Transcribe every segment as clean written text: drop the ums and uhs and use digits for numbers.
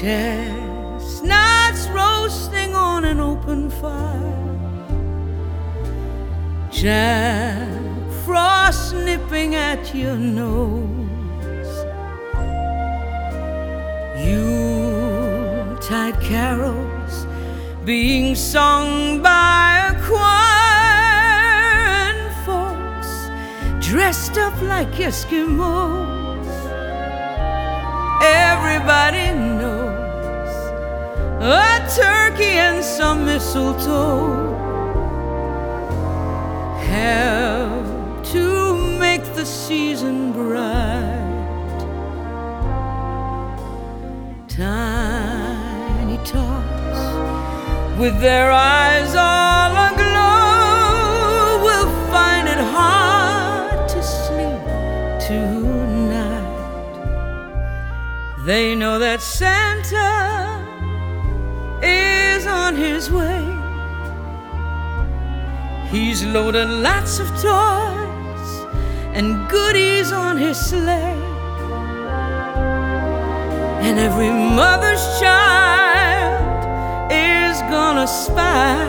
Chestnuts roasting on an open fire, Jack Frost nipping at your nose, Yuletide carols being sung by a choir, and folks dressed up like Eskimos. Everybody knows a turkey and some mistletoe help to make the season bright. Tiny tots with their eyes all aglow will find it hard to sleep tonight. They know that Santa is on his way. He's loaded lots of toys and goodies on his sleigh, and every mother's child is gonna spy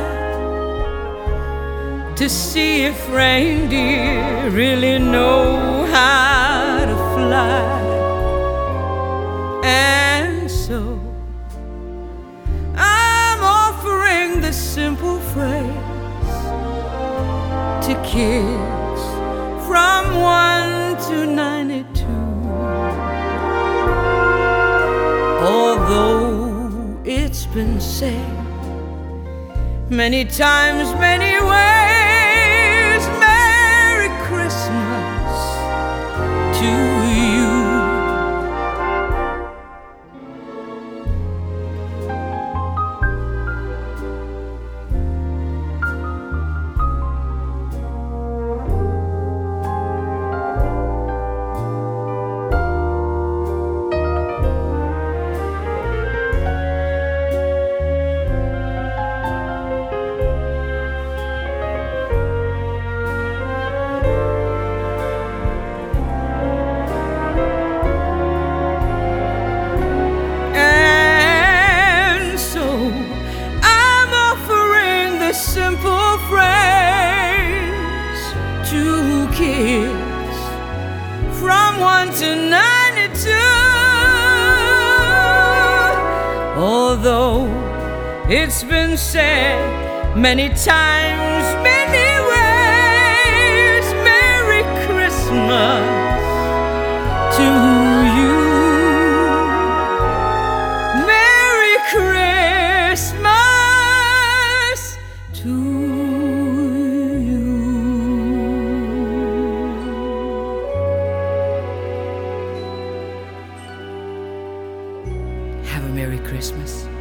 to see if reindeer really know how to fly. And so I'm offering this simple phrase to kids from 1 to 92. Although it's been said many times, many ways, Merry Christmas to you. Simple phrase to kids from 1 to 92. Although it's been said many times, many ways, Merry Christmas to you. Merry Christmas to you. Have a Merry Christmas.